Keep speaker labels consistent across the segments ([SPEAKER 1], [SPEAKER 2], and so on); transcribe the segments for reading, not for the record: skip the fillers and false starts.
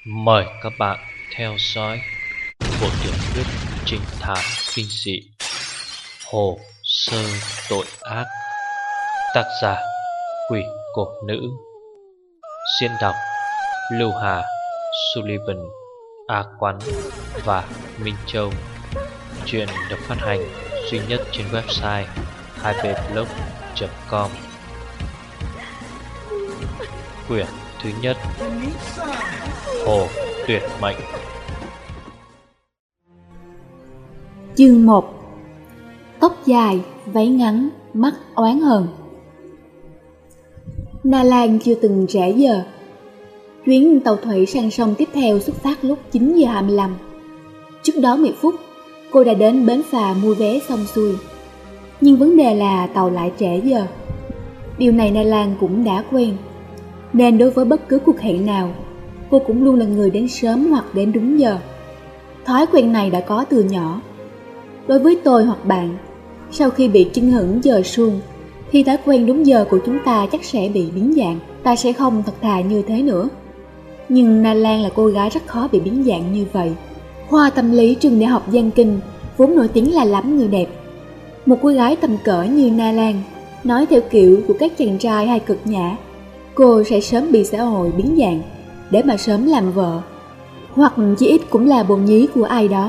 [SPEAKER 1] Mời các bạn theo dõi bộ tiểu thuyết trinh thám kinh dị Hồ Sơ Tội Ác, tác giả Quỷ Cổ Nữ, diễn đọc Lưu Hà, Sullivan, A Quán và Minh Châu. Chuyện được phát hành duy nhất trên website 2bblog.com. Quyển thứ nhất, Hồ Tuyệt Mệnh.
[SPEAKER 2] Chương 1. Tóc dài, váy ngắn, mắt oán hờn. Na Lan chưa từng trễ giờ. Chuyến tàu thủy sang sông tiếp theo xuất phát lúc 9 giờ 25. Trước đó 10 phút, cô đã đến bến phà mua vé xong xuôi. Nhưng vấn đề là tàu lại trễ giờ. Điều này Na Lan cũng đã quen, nên đối với bất cứ cuộc hẹn nào, cô cũng luôn là người đến sớm hoặc đến đúng giờ. Thói quen này đã có từ nhỏ. Đối với tôi hoặc bạn, sau khi bị chưng hửng giờ suông, thì thói quen đúng giờ của chúng ta chắc sẽ bị biến dạng. Ta sẽ không thật thà như thế nữa. Nhưng Na Lan là cô gái rất khó bị biến dạng như vậy. Khoa tâm lý trường đại học Giang Kinh vốn nổi tiếng là lắm người đẹp. Một cô gái tầm cỡ như Na Lan, nói theo kiểu của các chàng trai hay cực nhã, cô sẽ sớm bị xã hội biến dạng để mà sớm làm vợ, hoặc chí ít cũng là bồ nhí của ai đó.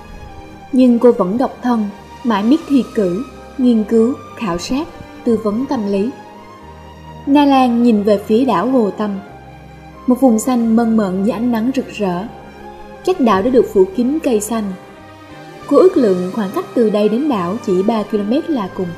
[SPEAKER 2] Nhưng cô vẫn độc thân, mãi miết thi cử, nghiên cứu, khảo sát, tư vấn tâm lý. Na Lan nhìn về phía đảo Hồ Tâm, một vùng xanh mơn mởn dưới ánh nắng rực rỡ. Chắc đảo đã được phủ kín cây xanh. Cô ước lượng khoảng cách từ đây đến đảo chỉ 3 km là cùng.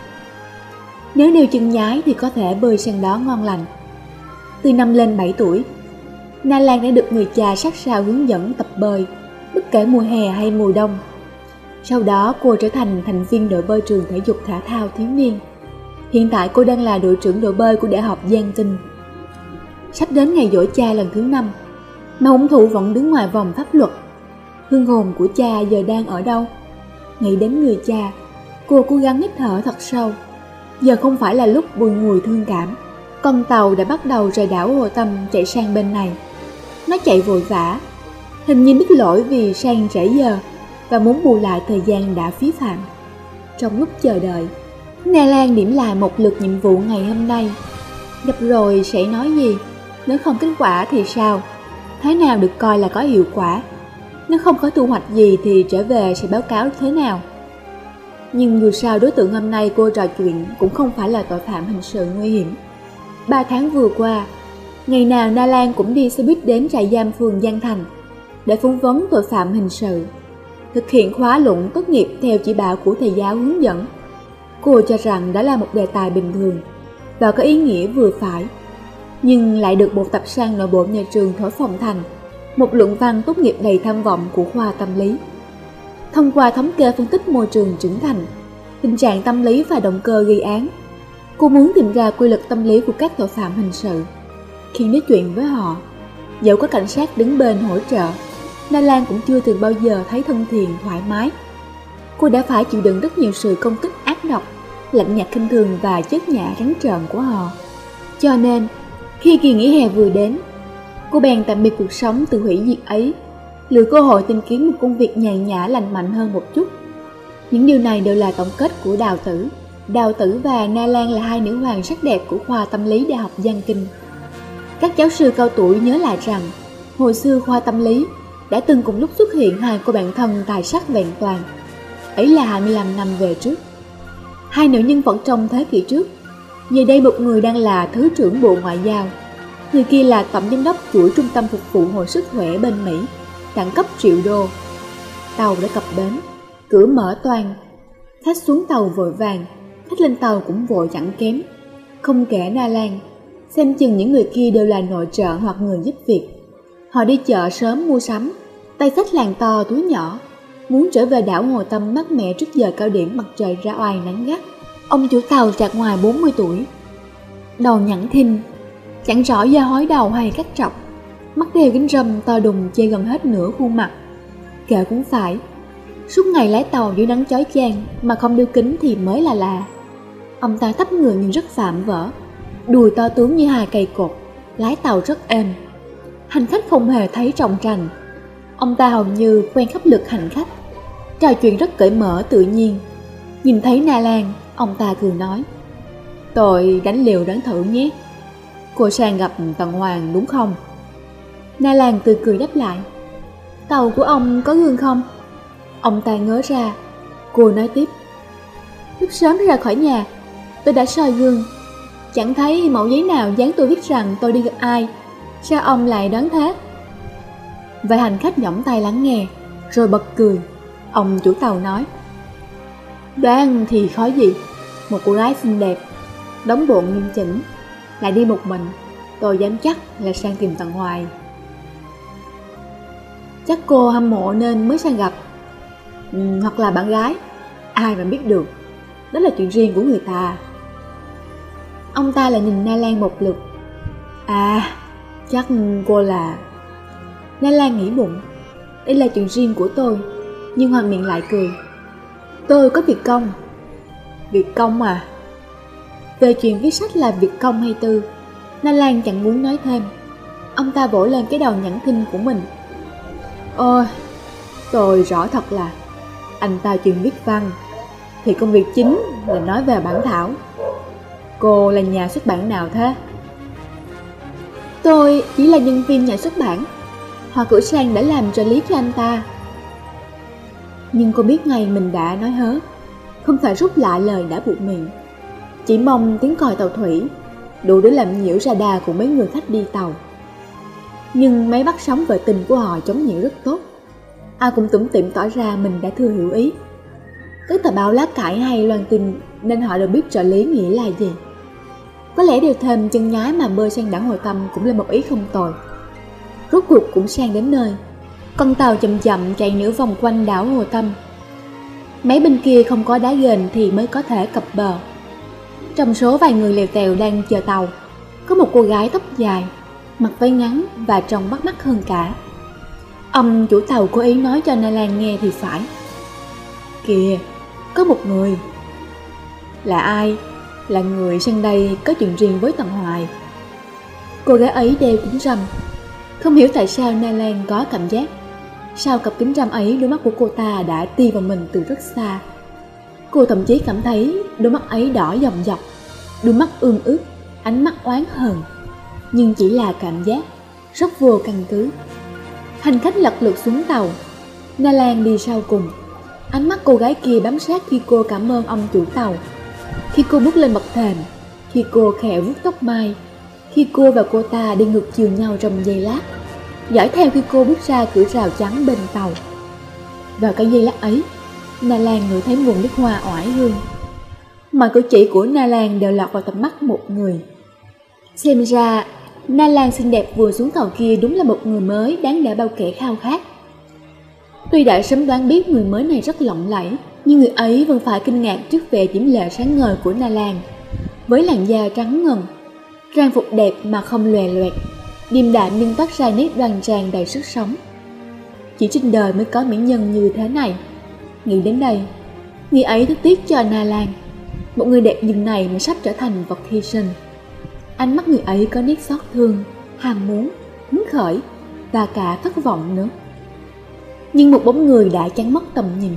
[SPEAKER 2] Nếu đeo chân nhái thì có thể bơi sang đó ngon lành. Từ năm lên 7 tuổi, Na Lan đã được người cha sát sao hướng dẫn tập bơi, bất kể mùa hè hay mùa đông. Sau đó cô trở thành thành viên đội bơi trường thể dục thể thao thiếu niên. Hiện tại cô đang là đội trưởng đội bơi của Đại học Giang Kinh. Sắp đến ngày giỗ cha lần thứ 5, mà hung thủ vẫn đứng ngoài vòng pháp luật. Hương hồn của cha giờ đang ở đâu? Nghĩ đến người cha, cô cố gắng hít thở thật sâu. Giờ không phải là lúc bùi ngùi thương cảm. Con tàu đã bắt đầu rời đảo Hồ Tâm chạy sang bên này. Nó chạy vội vã, hình như biết lỗi vì sang trễ giờ và muốn bù lại thời gian đã phí phạm. Trong lúc chờ đợi, Na Lan điểm lại một lượt nhiệm vụ ngày hôm nay. Gặp rồi sẽ nói gì? Nếu không kết quả thì sao? Thế nào được coi là có hiệu quả? Nếu không có thu hoạch gì thì trở về sẽ báo cáo thế nào? Nhưng dù sao đối tượng hôm nay cô trò chuyện cũng không phải là tội phạm hình sự nguy hiểm. 3 tháng vừa qua, ngày nào Na Lan cũng đi xe buýt đến trại giam phường Giang Thành để phỏng vấn tội phạm hình sự, thực hiện khóa luận tốt nghiệp theo chỉ bảo của thầy giáo hướng dẫn. Cô cho rằng đó là một đề tài bình thường và có ý nghĩa vừa phải, nhưng lại được bộ tập san nội bộ nhà trường thổi phồng thành một luận văn tốt nghiệp đầy tham vọng của khoa tâm lý. Thông qua thống kê phân tích môi trường trưởng thành, tình trạng tâm lý và động cơ gây án, cô muốn tìm ra quy luật tâm lý của các tội phạm hình sự. Khi nói chuyện với họ, dẫu có cảnh sát đứng bên hỗ trợ, Na Lan cũng chưa từng bao giờ thấy thân thiện, thoải mái. Cô đã phải chịu đựng rất nhiều sự công kích ác độc, lạnh nhạt khinh thường và chớp nhã trắng trợn của họ. Cho nên, khi kỳ nghỉ hè vừa đến, cô bèn tạm biệt cuộc sống tự hủy diệt ấy, lựa cơ hội tìm kiếm một công việc nhàn nhã lành mạnh hơn một chút. Những điều này đều là tổng kết của Đào Tử. Đào Tử và Na Lan là hai nữ hoàng sắc đẹp của khoa tâm lý Đại học Giang Kinh. Các giáo sư cao tuổi nhớ lại rằng, hồi xưa khoa tâm lý đã từng cùng lúc xuất hiện hai cô bạn thân tài sắc vẹn toàn. Ấy là 25 năm về trước. Hai nữ nhân vật trong thế kỷ trước, giờ đây một người đang là Thứ trưởng Bộ Ngoại giao, người kia là tổng giám đốc chuỗi trung tâm phục vụ hồi sức khỏe bên Mỹ, đẳng cấp triệu đô. Tàu đã cập bến, cửa mở toang. Khách xuống tàu vội vàng, khách lên tàu cũng vội chẳng kém. Không kể Na Lan, xem chừng những người kia đều là nội trợ hoặc người giúp việc. Họ đi chợ sớm mua sắm, tay xách làng to túi nhỏ, muốn trở về đảo Hồ Tâm mát mẻ trước giờ cao điểm mặt trời ra oai nắng gắt. Ông chủ tàu trạc ngoài 40 tuổi, đầu nhẵn thinh, chẳng rõ da hói đầu hay cắt trọc, mắt đeo kính râm to đùng che gần hết nửa khuôn mặt. Kệ cũng phải, suốt ngày lái tàu dưới nắng chói chang mà không đeo kính thì mới là lạ. Ông ta thấp người nhưng rất vạm vỡ, đùi to tướng như hai cây cột, lái tàu rất êm. Hành khách không hề thấy trọng trành. Ông ta hầu như quen khắp lượt hành khách, trò chuyện rất cởi mở tự nhiên. Nhìn thấy Na Lan, ông ta cười nói: "Tôi đánh liều đoán thử nhé. Cô sang gặp Tần Hoàng đúng không?" Na Lan tươi cười đáp lại: "Tàu của ông có gương không?" Ông ta ngớ ra. Cô nói tiếp: "Lúc sớm ra khỏi nhà, tôi đã soi gương, chẳng thấy mẩu giấy nào dán tôi viết rằng tôi đi gặp ai. Sao ông lại đoán thế?" Vài hành khách nhõng tai lắng nghe, rồi bật cười. Ông chủ tàu nói: "Đoán thì khó gì. Một cô gái xinh đẹp, đóng bộ nghiêm chỉnh, lại đi một mình, tôi dám chắc là sang tìm Tần Hoài. Chắc cô hâm mộ nên mới sang gặp. Hoặc là bạn gái, ai mà biết được. Đó là chuyện riêng của người ta." Ông ta lại nhìn Na Lan một lượt. "À, chắc cô là..." Na Lan nghĩ bụng, đây là chuyện riêng của tôi, nhưng Hoàng miệng lại cười: "Tôi có việc công." "Việc công à?" Về chuyện viết sách là việc công hay tư, Na Lan chẳng muốn nói thêm. Ông ta vỗ lên cái đầu nhẵn thinh của mình: "Ôi, tôi rõ thật là anh ta chuyên viết văn, thì công việc chính là nói về bản thảo. Cô là nhà xuất bản nào thế?" "Tôi chỉ là nhân viên nhà xuất bản. Họ cử sang để làm trợ lý cho anh ta." Nhưng cô biết ngay mình đã nói hớ, không thể rút lại lời đã buộc miệng. Chỉ mong tiếng còi tàu thủy đủ để làm nhiễu radar của mấy người khách đi tàu. Nhưng máy bắt sóng vệ tinh của họ chống nhiễu rất tốt. Ai cũng tủm tỉm tỏ ra mình đã thừa hiểu ý. Các tờ báo lá cải hay loan tin nên họ đều biết trợ lý nghĩa là gì. Có lẽ điều thêm chân nhái mà bơi sang đảo Hồ Tâm cũng là một ý không tồi. Rốt cuộc cũng sang đến nơi. Con tàu chậm chậm chạy nửa vòng quanh đảo Hồ Tâm. Mấy bên kia không có đá ghềnh thì mới có thể cập bờ. Trong số vài người lèo tèo đang chờ tàu, có một cô gái tóc dài, mặc váy ngắn và trông bắt mắt hơn cả. Ông chủ tàu cố ý nói cho Na Lan nghe thì phải: "Kìa, có một người." "Là ai?" "Là người sang đây có chuyện riêng với Tần Hoài." Cô gái ấy đeo kính râm. Không hiểu tại sao Na Lan có cảm giác sau cặp kính râm ấy, đôi mắt của cô ta đã ti vào mình từ rất xa. Cô thậm chí cảm thấy đôi mắt ấy đỏ dòng dọc, đôi mắt ương ướt, ánh mắt oán hờn. Nhưng chỉ là cảm giác, rất vô căn cứ. Hành khách lật lượt xuống tàu. Na Lan đi sau cùng. Ánh mắt cô gái kia bám sát khi cô cảm ơn ông chủ tàu, khi cô bước lên bậc thềm, khi cô khẽ vuốt tóc mai, khi cô và cô ta đi ngược chiều nhau trong giây lát, dõi theo khi cô bước ra cửa rào trắng bên tàu. Vào cái giây lát ấy, Na Lan ngửi thấy mùi nước hoa oải hương. Mọi cử chỉ của Na Lan đều lọt vào tầm mắt một người. Xem ra Na Lan xinh đẹp vừa xuống tàu kia đúng là một người mới đáng để bao kẻ khao khát. Tuy đã sớm đoán biết người mới này rất lộng lẫy, nhưng người ấy vẫn phải kinh ngạc trước vẻ diễm lệ sáng ngời của Na Lan. Với làn da trắng ngần, trang phục đẹp mà không lòe loẹt, điềm đạm nhưng toát ra nét đoan trang đầy sức sống. Chỉ trên đời mới có mỹ nhân như thế này. Nghĩ đến đây, người ấy rất tiếc cho Na Lan, một người đẹp như này mà sắp trở thành vật hy sinh. Ánh mắt người ấy có nét xót thương, ham muốn, hứng khởi và cả thất vọng nữa. Nhưng một bóng người đã chắn mất tầm nhìn.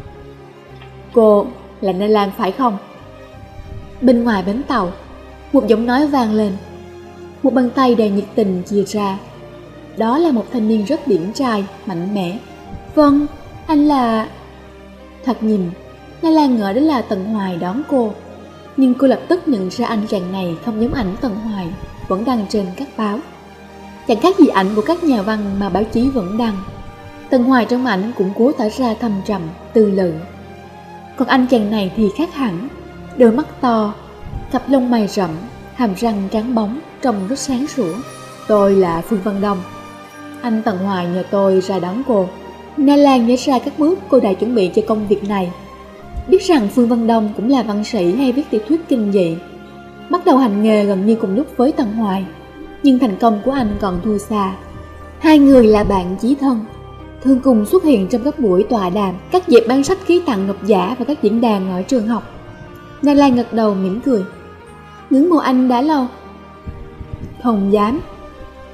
[SPEAKER 2] "Cô là Na Lan phải không?" Bên ngoài bến tàu, một giọng nói vang lên. Một bàn tay đầy nhiệt tình chia ra. Đó là một thanh niên rất điển trai, mạnh mẽ. "Vâng, anh là..." Thoạt nhìn, Na Lan ngỡ đó là Tần Hoài đón cô. Nhưng cô lập tức nhận ra anh chàng này không giống ảnh Tần Hoài vẫn đăng trên các báo. Chẳng khác gì ảnh của các nhà văn mà báo chí vẫn đăng. Tần Hoài trong ảnh cũng cố tỏ ra thâm trầm, tư lự. Còn anh chàng này thì khác hẳn. Đôi mắt to, cặp lông mày rậm, hàm răng trắng bóng, trông rất sáng sủa. "Tôi là Phương Văn Đông. Anh Tần Hoài nhờ tôi ra đón cô." Na Lan nhớ ra các bước cô đã chuẩn bị cho công việc này. Biết rằng Phương Văn Đông cũng là văn sĩ hay viết tiểu thuyết kinh dị, bắt đầu hành nghề gần như cùng lúc với Tần Hoài, nhưng thành công của anh còn thua xa. Hai người là bạn chí thân, thường cùng xuất hiện trong các buổi tọa đàm, các dịp bán sách ký tặng độc giả và các diễn đàn ở trường học. Na Lan gật đầu mỉm cười. "Ngưỡng mộ anh đã lâu." "Không dám.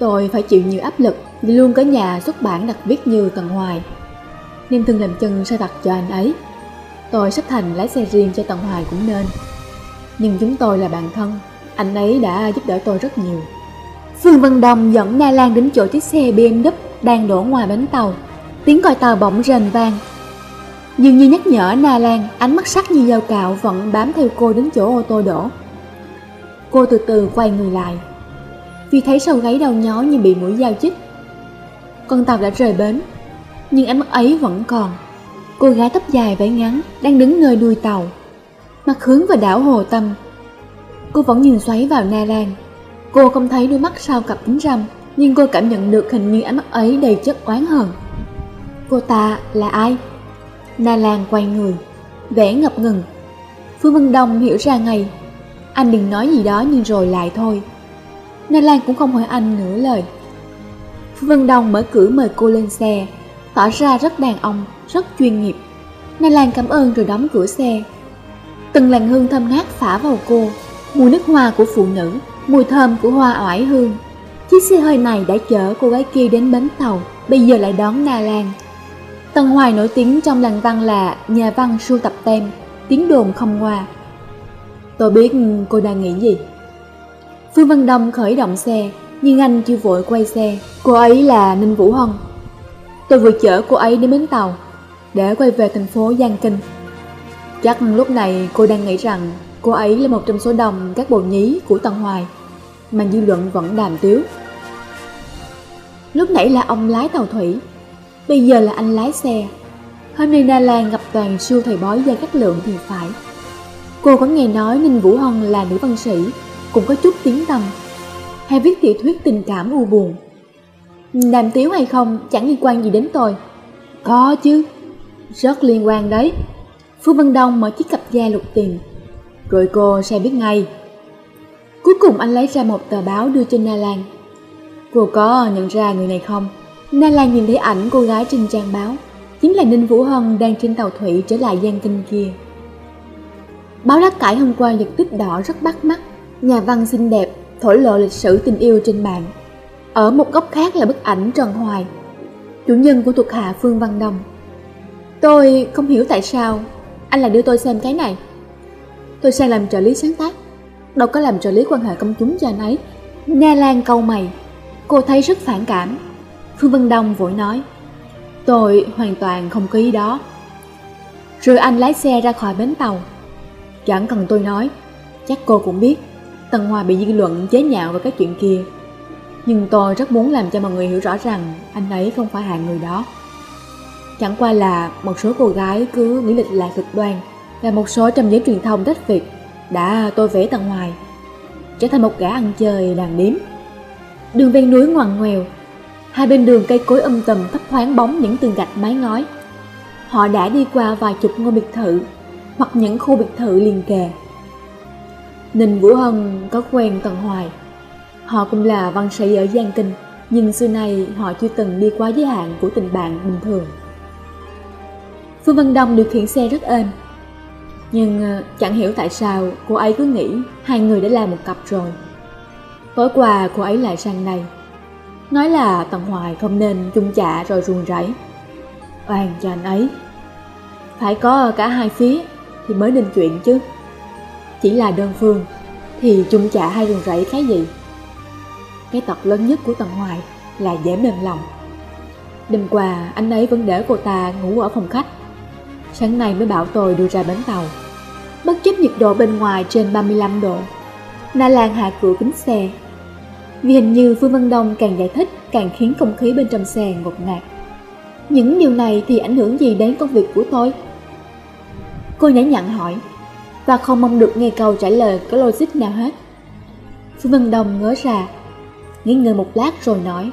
[SPEAKER 2] Tôi phải chịu nhiều áp lực vì luôn có nhà xuất bản đặc biệt như Tần Hoài, nên thường làm chân sai vặt cho anh ấy. Tôi sắp thành lái xe riêng cho Tần Hoài cũng nên. Nhưng chúng tôi là bạn thân, anh ấy đã giúp đỡ tôi rất nhiều. Phương Văn Đông dẫn Na Lan đến chỗ chiếc xe BMW đang đổ ngoài bến tàu. Tiếng còi tàu bỗng rền vang, dường như nhắc nhở Na Lan. Ánh mắt sắc như dao cạo vẫn bám theo cô đến chỗ ô tô đổ. Cô từ từ quay người lại, vì thấy sau gáy đau nhói như bị mũi dao chích. Con tàu đã rời bến, nhưng ánh mắt ấy vẫn còn. Cô gái tóc dài váy ngắn đang đứng nơi đuôi tàu, mặt hướng vào đảo Hồ Tâm. Cô vẫn nhìn xoáy vào Na Lan. Cô không thấy đôi mắt sau cặp kính râm, nhưng cô cảm nhận được hình như ánh mắt ấy đầy chất oán hờn. Cô ta là ai? Na Lan quay người, vẻ ngập ngừng. Phương Văn Đông hiểu ra ngay. Anh đừng nói gì đó nhưng rồi lại thôi. Na Lan cũng không hỏi anh nửa lời. Phương Văn Đông mở cửa mời cô lên xe, tỏ ra rất đàn ông, rất chuyên nghiệp. Na Lan cảm ơn rồi đóng cửa xe. Từng làn hương thơm ngát phả vào cô, mùi nước hoa của phụ nữ, mùi thơm của hoa oải hương. Chiếc xe hơi này đã chở cô gái kia đến bến tàu, bây giờ lại đón Na Lan. Tần Hoài nổi tiếng trong làng văn là nhà văn sưu tập tem, tiếng đồn không ngoa. Tôi biết cô đang nghĩ gì. Phương Văn Đông khởi động xe, nhưng anh chưa vội quay xe. Cô ấy là Ninh Vũ Hân. Tôi vừa chở cô ấy đến bến tàu để quay về thành phố Giang Kinh. Chắc lúc này cô đang nghĩ rằng cô ấy là một trong số đông các bồ nhí của Tần Hoài mà dư luận vẫn đàm tiếu. Lúc nãy là ông lái tàu thủy, bây giờ là anh lái xe. Hôm nay Na Lan gặp toàn siêu thầy bói Gia Cát Lượng thì phải. Cô có nghe nói Ninh Vũ Hân là nữ văn sĩ, cũng có chút tiếng tăm, hay viết tiểu thuyết tình cảm u buồn. Đàm tiếu hay không chẳng liên quan gì đến tôi. Có chứ, rất liên quan đấy. Phương Văn Đông mở chiếc cặp da lục tiền, rồi cô sẽ biết ngay. Cuối cùng anh lấy ra một tờ báo đưa cho Na Lan. Cô có nhận ra người này không? Na Lan nhìn thấy ảnh cô gái trên trang báo, chính là Ninh Vũ Hân đang trên tàu thủy trở lại Giang Kinh kia. Báo lá cải hôm qua giật tích đỏ rất bắt mắt. Nhà văn xinh đẹp thổ lộ lịch sử tình yêu trên mạng. Ở một góc khác là bức ảnh Trần Hoài, chủ nhân của thuộc hạ Phương Văn Đông. Tôi không hiểu tại sao anh lại đưa tôi xem cái này. Tôi sang làm trợ lý sáng tác, đâu có làm trợ lý quan hệ công chúng cho anh ấy. Na Lan cau mày, cô thấy rất phản cảm. Phương Văn Đông vội nói, tôi hoàn toàn không có ý đó. Rồi anh lái xe ra khỏi bến tàu. Chẳng cần tôi nói, chắc cô cũng biết Tần Hoài bị dư luận chế nhạo về cái chuyện kia. Nhưng tôi rất muốn làm cho mọi người hiểu rõ rằng anh ấy không phải hạng người đó. Chẳng qua là một số cô gái cứ nghĩ lịch lạc cực đoan, và một số trong giới truyền thông đất Việt đã tôi vẽ Tần Hoài trở thành một gã ăn chơi đàn điếm. Đường ven núi ngoằn ngoèo, hai bên đường cây cối tùm thấp thoáng bóng những tường gạch mái ngói. Họ đã đi qua vài chục ngôi biệt thự hoặc những khu biệt thự liền kề. Ninh Vũ Hân có quen Tần Hoài. Họ cũng là văn sĩ ở Giang Kinh, nhưng xưa nay họ chưa từng đi qua giới hạn của tình bạn bình thường. Phương Văn Đông điều khiển xe rất êm, nhưng chẳng hiểu tại sao cô ấy cứ nghĩ hai người đã là một cặp rồi. Tối qua cô ấy lại sang đây, nói là Tần Hoài không nên chung chạ rồi ruồng rẫy. Oan cho anh ấy. Phải có cả hai phía thì mới nên chuyện chứ. Chỉ là đơn phương thì chung chạ hay ruồng rẫy cái gì. Cái tật lớn nhất của Tần Hoài là dễ mềm lòng. Đêm qua anh ấy vẫn để cô ta ngủ ở phòng khách. Sáng nay mới bảo tôi đưa ra bến tàu. Bất chấp nhiệt độ bên ngoài trên 35 độ, Na Lan hạ cửa kính xe. Vì hình như Phương Văn Đông càng giải thích càng khiến không khí bên trong xe ngột ngạt. Những điều này thì ảnh hưởng gì đến công việc của tôi? Cô nhã nhặn hỏi, và không mong được nghe câu trả lời có logic nào hết. Phương Văn Đông ngớ ra, nghĩ ngợi một lát rồi nói,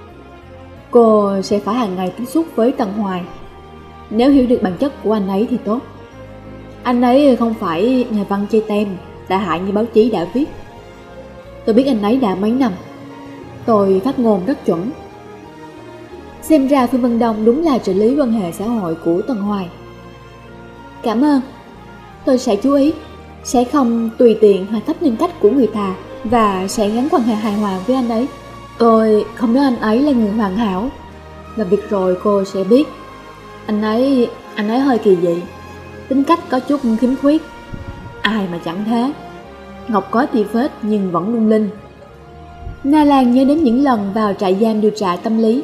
[SPEAKER 2] cô sẽ phải hàng ngày tiếp xúc với Tần Hoài. Nếu hiểu được bản chất của anh ấy thì tốt. Anh ấy không phải nhà văn chơi tem, đã hại như báo chí đã viết. Tôi biết anh ấy đã mấy năm. Tôi phát ngôn rất chuẩn. Xem ra Phương Văn Đông đúng là trợ lý quan hệ xã hội của Tần Hoài. Cảm ơn. Tôi sẽ chú ý, sẽ không tùy tiện hạ thấp nhân cách của người ta, và sẽ gắn quan hệ hài hòa với anh ấy. Tôi không nói anh ấy là người hoàn hảo, và việc rồi cô sẽ biết. Anh ấy hơi kỳ dị, tính cách có chút khiếm khuyết. Ai mà chẳng thế. Ngọc có tì phết nhưng vẫn lung linh. Na Lan nhớ đến những lần vào trại giam điều tra tâm lý.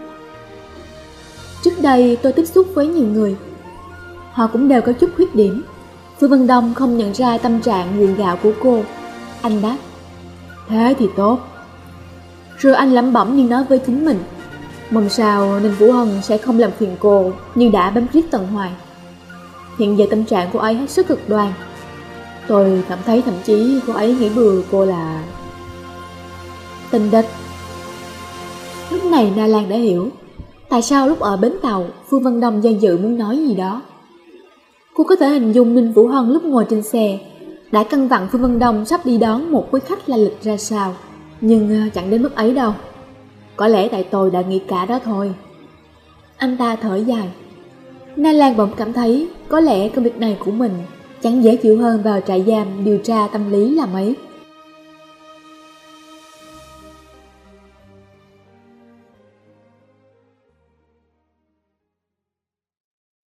[SPEAKER 2] Trước đây tôi tiếp xúc với nhiều người, họ cũng đều có chút khuyết điểm. Phương Văn Đông không nhận ra tâm trạng gượng gạo của cô. Anh đáp, thế thì tốt. Rồi anh lẩm bẩm nhưng nói với chính mình, mong sao Ninh Vũ Hân sẽ không làm phiền cô như đã bám riết Tần Hoài. Hiện giờ tâm trạng cô ấy hết sức cực đoan. Tôi cảm thấy thậm chí cô ấy nghĩ bừa cô là tình địch. Lúc này Na Lan đã hiểu tại sao lúc ở bến tàu Phương Văn Đông do dự muốn nói gì đó. Cô có thể hình dung Ninh Vũ Hân lúc ngồi trên xe đã căn dặn Phương Văn Đông sắp đi đón một quý khách la lịch ra sao. Nhưng chẳng đến mức ấy đâu. Có lẽ tại tôi đã nghĩ cả đó thôi. Anh ta thở dài. Na Lan bỗng cảm thấy có lẽ công việc này của mình chẳng dễ chịu hơn vào trại giam điều tra tâm lý là mấy.